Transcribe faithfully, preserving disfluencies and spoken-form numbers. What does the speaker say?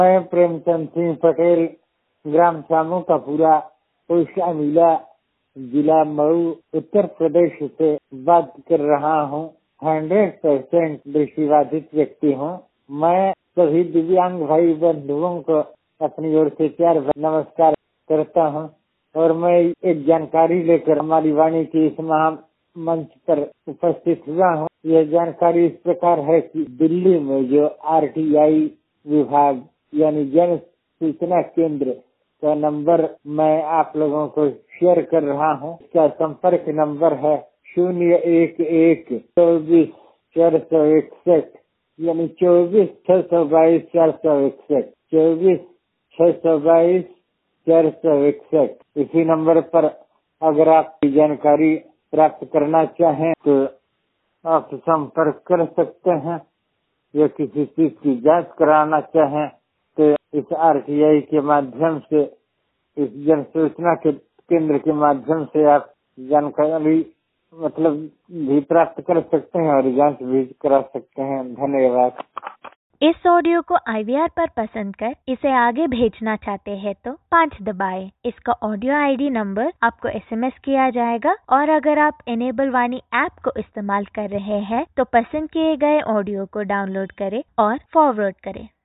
मैं प्रेमचंद सिंह पटेल, ग्राम सामू का पूरा, पोस्ट अमीला, जिला मऊ, उत्तर प्रदेश से बात कर रहा हूँ। हंड्रेड परसेंट दृष्टिबाधित व्यक्ति हूँ। मैं सभी दिव्यांग भाई बंधुओं को अपनी ओर से प्यार भरा नमस्कार करता हूँ और मैं एक जानकारी लेकर हमारी वाणी की इस महा मंच पर उपस्थित हुआ हूँ। यह जानकारी इस प्रकार है कि दिल्ली में जो आर टी आई विभाग यानी जन सूचना केंद्र का नंबर मैं आप लोगों को शेयर कर रहा हूँ। इसका संपर्क नंबर है शून्य एक एक चौबीस चार सौ इकसठ यानी चौबीस छह सौ बाईस चार सौ इकसठ चौबीस छह सौ बाईस चार सौ इकसठ। इसी नंबर पर अगर आप जानकारी प्राप्त करना चाहें तो आप संपर्क कर सकते हैं, या किसी चीज की जांच कराना चाहें तो इस आर टी आई के माध्यम से, इस जन सूचना के केंद्र के माध्यम से आप जानकारी मतलब भी प्राप्त कर सकते हैं और जांच भी करा सकते हैं। धन्यवाद। इस ऑडियो को आई वी आर पर पसंद कर इसे आगे भेजना चाहते हैं तो पाँच दबाएं। इसका ऑडियो आई डी नंबर आपको एस एम एस किया जाएगा और अगर आप इनेबल वाणी ऐप को इस्तेमाल कर रहे हैं तो पसंद किए गए ऑडियो को डाउनलोड करें और फॉरवर्ड करें।